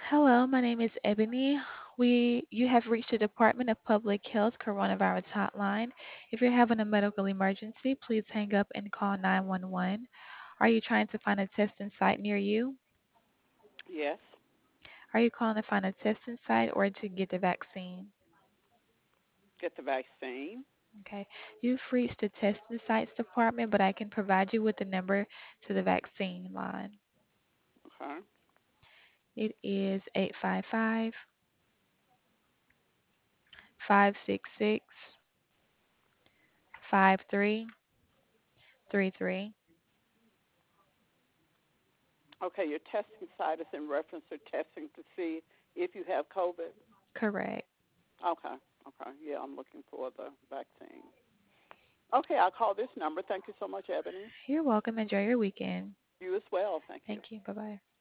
Hello, my name is Ebony. You have reached the Department of Public Health Coronavirus Hotline. If you're having a medical emergency, please hang up and call 911. Are you trying to find a testing site near you? Yes, Are you calling to find a testing site or to get the vaccine? get the vaccine. Okay. You've reached the testing sites department, but I can provide you with the number to the vaccine line. Okay. It is 855 566 5333. Okay, your testing site is in reference to testing to see if you have COVID. Correct. Okay, okay. Yeah, I'm looking for the vaccine. Okay, I'll call this number. Thank you so much, Ebony. You're welcome. Enjoy your weekend. You as well. Thank you. Thank you. Bye bye.